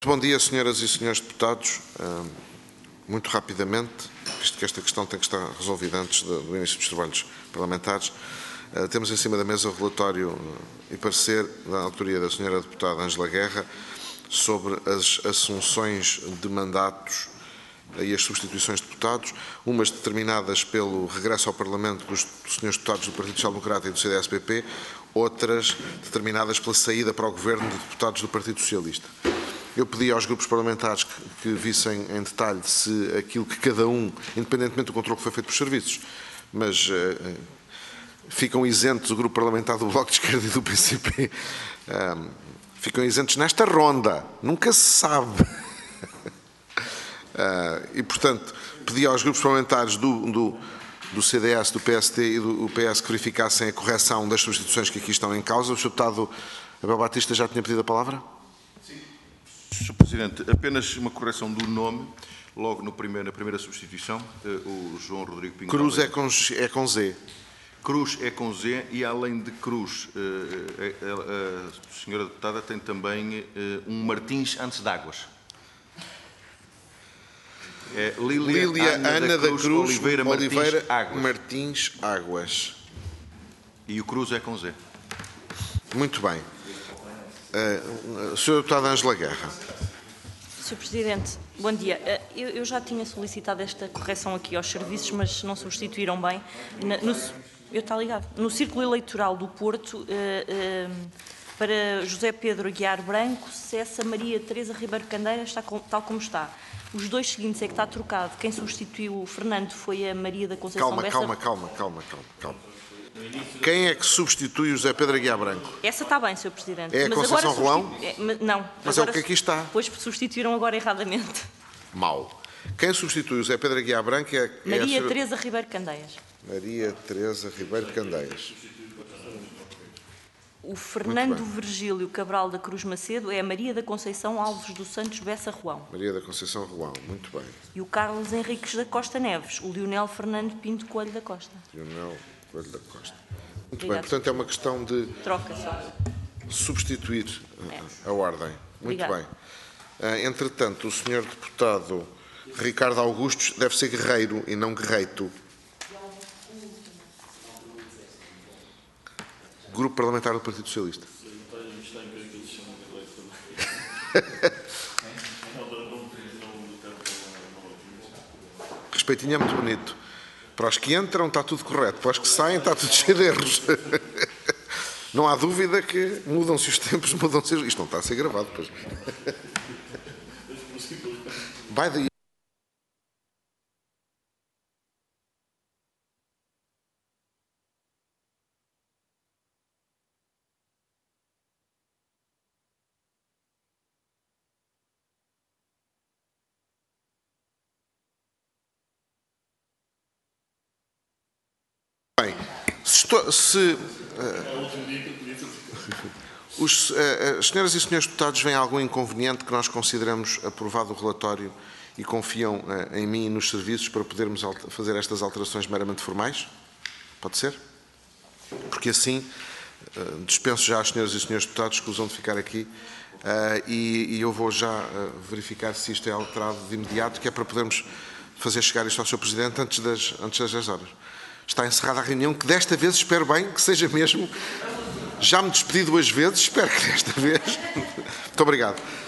Bom dia, senhoras e senhores deputados. Muito rapidamente, visto que esta questão tem que estar resolvida antes do início dos trabalhos parlamentares, temos em cima da mesa o relatório e parecer da autoria da senhora deputada Ângela Guerra sobre as assunções de mandatos e as substituições de deputados, umas determinadas pelo regresso ao Parlamento dos senhores deputados do Partido Social Democrata e do CDS-PP, outras determinadas pela saída para o Governo de deputados do Partido Socialista. Eu pedi aos grupos parlamentares que vissem em detalhe se aquilo que cada um, independentemente do controle que foi feito pelos serviços, mas ficam isentos o grupo parlamentar do Bloco de Esquerda e do PCP, ficam isentos nesta ronda, nunca se sabe. E, portanto, pedi aos grupos parlamentares do CDS, do PST e do PS que verificassem a correção das substituições que aqui estão em causa. O Sr. Deputado Abel Batista já tinha pedido a palavra? Sr. Presidente, apenas uma correção do nome. Logo na primeira substituição, o João Rodrigo Pinto. Cruz é com Z. Cruz é com Z e, além de Cruz, a senhora deputada tem também um Martins antes de Águas. É Lília Ana da Cruz Oliveira Martins Águas. E o Cruz é com Z. Muito bem. Sra. Deputada Ângela Guerra. Sr. Presidente, bom dia. Eu já tinha solicitado esta correção aqui aos serviços, mas não substituíram bem. Está ligado. No Círculo Eleitoral do Porto, para José Pedro Aguiar Branco, cessa Maria Teresa Ribeiro Candeiras, está tal como está. Os dois seguintes é que está trocado. Quem substituiu o Fernando foi a Maria da Conceição Bessa. Calma. Quem é que substitui o José Pedro Aguiar Branco? Essa está bem, Sr. Presidente. É a Conceição Rolão? Não. Mas agora, é o que aqui está. Pois substituíram agora erradamente. Mal. Quem substitui o José Pedro Aguiar Branco é... Maria Teresa Ribeiro Candeias. Maria Teresa Ribeiro Candeias. O Fernando Virgílio Cabral da Cruz Macedo é a Maria da Conceição Alves dos Santos Bessa Ruão. Maria da Conceição Ruão, muito bem. E o Carlos Henriques da Costa Neves, o Leonel Fernando Pinto Coelho da Costa. Leonel Coelho da Costa. Muito bem, portanto é uma questão de... Troca só. Substituir a ordem. Muito Obrigado. bem. Entretanto, o senhor deputado Ricardo Augustos deve ser Guerreiro e não Guerreito. Grupo Parlamentar do Partido Socialista. Respeitinho é muito bonito. Para os que entram está tudo correto, para os que saem está tudo cheio de erros. Não há dúvida que mudam-se os tempos, mudam-se... Isto não está a ser gravado, pois. Vai daí. Bem, as senhoras e senhores deputados veem algum inconveniente que nós consideramos aprovado o relatório e confiam em mim e nos serviços para podermos fazer estas alterações meramente formais? Pode ser? Porque assim dispenso já as senhoras e senhores deputados que usam de ficar aqui e eu vou já verificar se isto é alterado de imediato, que é para podermos fazer chegar isto ao Sr. Presidente antes das 10 horas. Está encerrada a reunião, que desta vez espero bem que seja mesmo. Já me despedi 2 vezes, espero que desta vez. Muito obrigado.